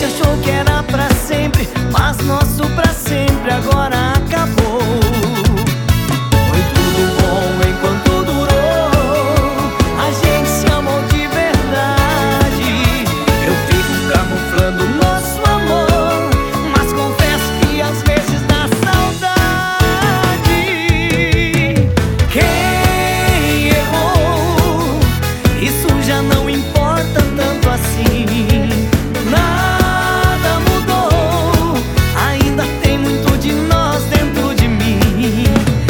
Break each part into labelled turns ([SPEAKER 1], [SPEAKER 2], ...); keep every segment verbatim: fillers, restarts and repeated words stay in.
[SPEAKER 1] gente achou que era pra sempre, mas nosso pra sempre agora acabou. Foi tudo bom enquanto durou, a gente se amou de verdade. Eu fico camuflando nosso amor, mas confesso que às vezes dá saudade. Quem errou, isso já não importa tanto assim. Nada mudou, ainda tem muito de nós dentro de mim.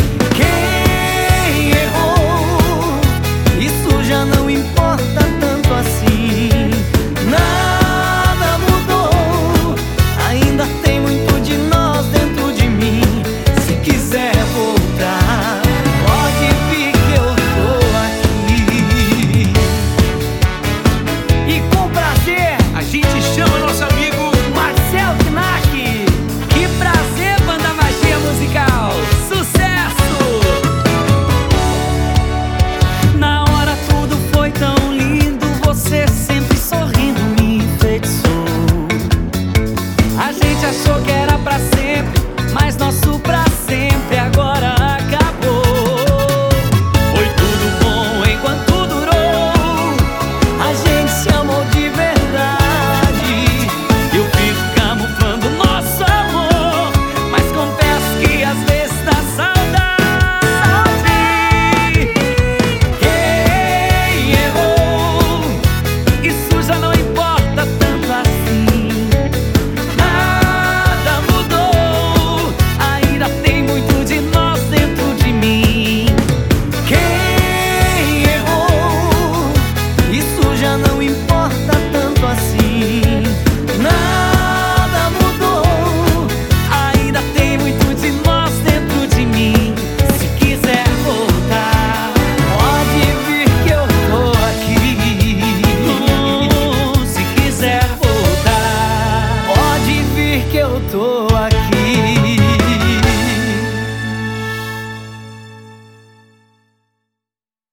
[SPEAKER 1] Quem errou, isso já não importa tanto assim. Nada mudou, ainda tem muito de nós dentro de mim. Se quiser voltar, pode vir que eu tô aqui. E com prazer
[SPEAKER 2] A gente chama nosso amigo
[SPEAKER 1] Marcelo Knack.
[SPEAKER 3] Que prazer, Banda Magia Musical! Sucesso! Na hora tudo foi tão lindo, você sempre sorrindo me enfeitiçou. A gente achou que era pra sempre, mas nosso pra sempre agora acabou. Foi tudo bom enquanto durou,
[SPEAKER 1] A gente se amou de verdade.
[SPEAKER 3] eu fico camuflando nosso amor, mas confesso que às vezes dá saudade.
[SPEAKER 1] Quem errou,
[SPEAKER 3] Isso já não importa tanto assim.
[SPEAKER 1] nada mudou,
[SPEAKER 3] Ainda tem muito de nós dentro de mim.
[SPEAKER 1] quem errou, isso já não importa